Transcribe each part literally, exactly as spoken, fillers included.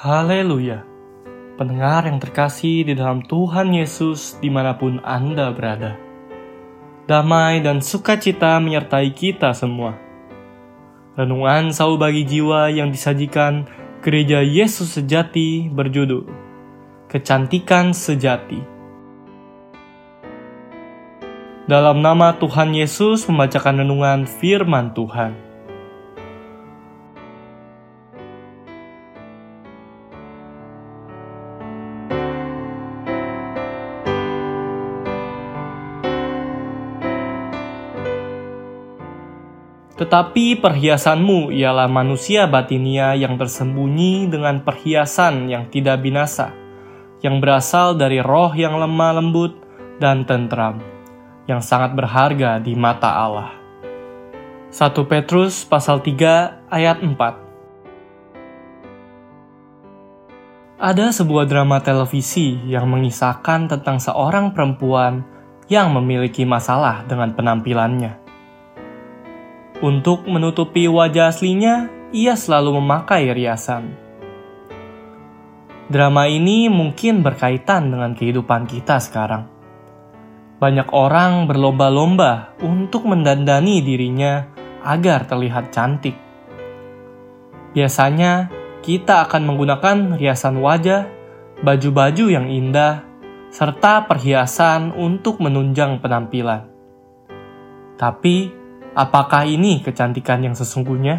Haleluya. Pendengar yang terkasih di dalam Tuhan Yesus dimanapun Anda berada. Damai dan sukacita menyertai kita semua. Renungan Sau bagi jiwa yang disajikan Gereja Yesus Sejati berjudul Kecantikan Sejati. Dalam nama Tuhan Yesus membacakan renungan firman Tuhan. Tetapi perhiasanmu ialah manusia batinia yang tersembunyi dengan perhiasan yang tidak binasa, yang berasal dari roh yang lemah lembut dan tentram, yang sangat berharga di mata Allah. satu Petrus pasal tiga ayat empat. Ada sebuah drama televisi yang mengisahkan tentang seorang perempuan yang memiliki masalah dengan penampilannya. Untuk menutupi wajah aslinya, ia selalu memakai riasan. Drama ini mungkin berkaitan dengan kehidupan kita sekarang. Banyak orang berlomba-lomba untuk mendandani dirinya agar terlihat cantik. Biasanya, kita akan menggunakan riasan wajah, baju-baju yang indah, serta perhiasan untuk menunjang penampilan. Tapi, apakah ini kecantikan yang sesungguhnya?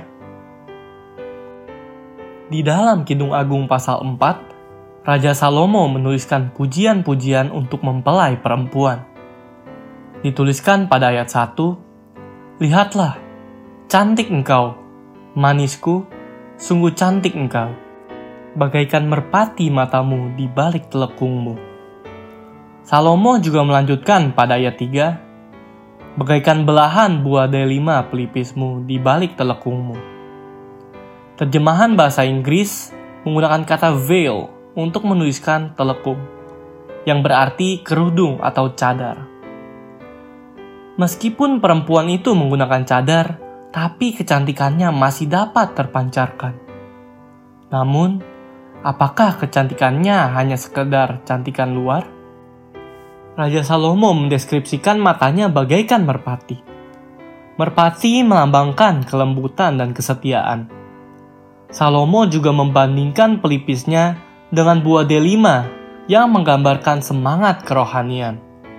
Di dalam Kidung Agung pasal empat, Raja Salomo menuliskan pujian-pujian untuk mempelai perempuan. Dituliskan pada ayat satu, "Lihatlah, cantik engkau, manisku, sungguh cantik engkau, bagaikan merpati matamu di balik telekungmu." Salomo juga melanjutkan pada ayat tiga, "Bagaikan belahan buah delima pelipismu di balik telekungmu." Terjemahan bahasa Inggris menggunakan kata veil untuk menuliskan telekung, yang berarti kerudung atau cadar. Meskipun perempuan itu menggunakan cadar, tapi kecantikannya masih dapat terpancarkan. Namun, apakah kecantikannya hanya sekedar cantikan luar? Raja Salomo mendeskripsikan matanya bagaikan merpati. Merpati melambangkan kelembutan dan kesetiaan. Salomo juga membandingkan pelipisnya dengan buah delima yang menggambarkan semangat kerohanian.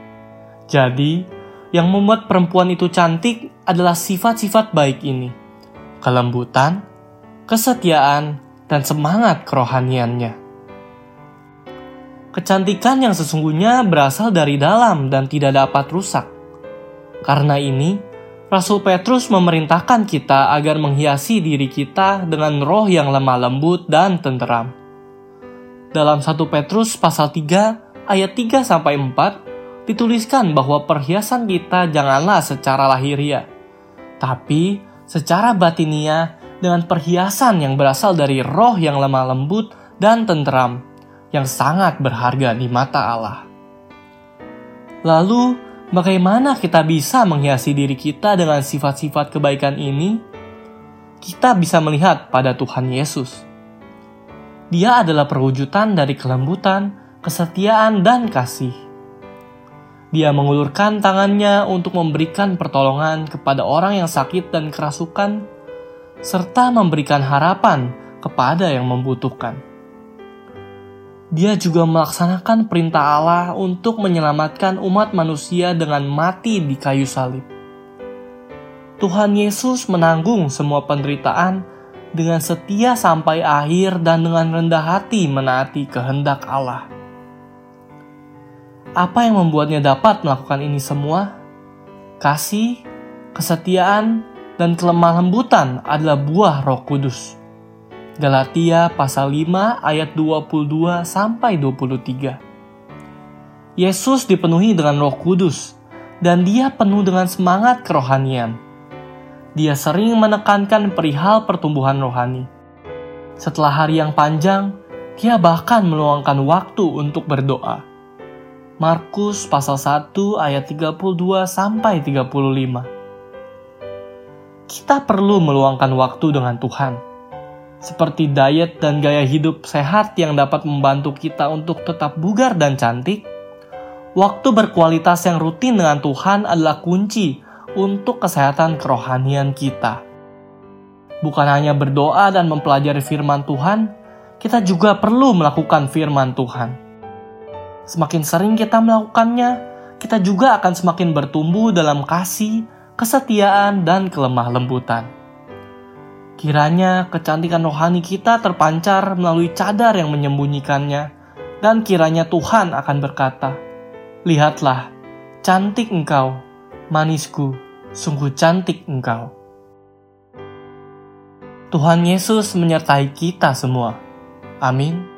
Jadi, yang membuat perempuan itu cantik adalah sifat-sifat baik ini: kelembutan, kesetiaan, dan semangat kerohaniannya. Kecantikan yang sesungguhnya berasal dari dalam dan tidak dapat rusak. Karena ini, Rasul Petrus memerintahkan kita agar menghiasi diri kita dengan roh yang lemah lembut dan tenteram. Dalam satu Petrus pasal tiga ayat tiga sampai empat dituliskan bahwa perhiasan kita janganlah secara lahiriah, tapi secara batinia dengan perhiasan yang berasal dari roh yang lemah lembut dan tenteram, yang sangat berharga di mata Allah. Lalu, bagaimana kita bisa menghiasi diri kita dengan sifat-sifat kebaikan ini? Kita bisa melihat pada Tuhan Yesus. Dia adalah perwujudan dari kelembutan, kesetiaan, dan kasih. Dia mengulurkan tangannya untuk memberikan pertolongan kepada orang yang sakit dan kerasukan, serta memberikan harapan kepada yang membutuhkan. Dia juga melaksanakan perintah Allah untuk menyelamatkan umat manusia dengan mati di kayu salib. Tuhan Yesus menanggung semua penderitaan dengan setia sampai akhir dan dengan rendah hati menaati kehendak Allah. Apa yang membuatnya dapat melakukan ini semua? Kasih, kesetiaan, dan kelemah lembutan adalah buah Roh Kudus. Galatia pasal lima ayat dua puluh dua sampai dua puluh tiga. Yesus dipenuhi dengan Roh Kudus dan dia penuh dengan semangat kerohanian. Dia sering menekankan perihal pertumbuhan rohani. Setelah hari yang panjang, dia bahkan meluangkan waktu untuk berdoa. Markus pasal satu ayat tiga puluh dua sampai tiga puluh lima. Kita perlu meluangkan waktu dengan Tuhan. seperti diet dan gaya hidup sehat yang dapat membantu kita untuk tetap bugar dan cantik, waktu berkualitas yang rutin dengan Tuhan adalah kunci untuk kesehatan kerohanian kita. Bukan hanya berdoa dan mempelajari firman Tuhan, kita juga perlu melakukan firman Tuhan. Semakin sering kita melakukannya, kita juga akan semakin bertumbuh dalam kasih, kesetiaan, dan kelemah lembutan. Kiranya kecantikan rohani kita terpancar melalui cadar yang menyembunyikannya, dan kiranya Tuhan akan berkata, "Lihatlah, cantik engkau, manisku, sungguh cantik engkau." Tuhan Yesus menyertai kita semua. Amin.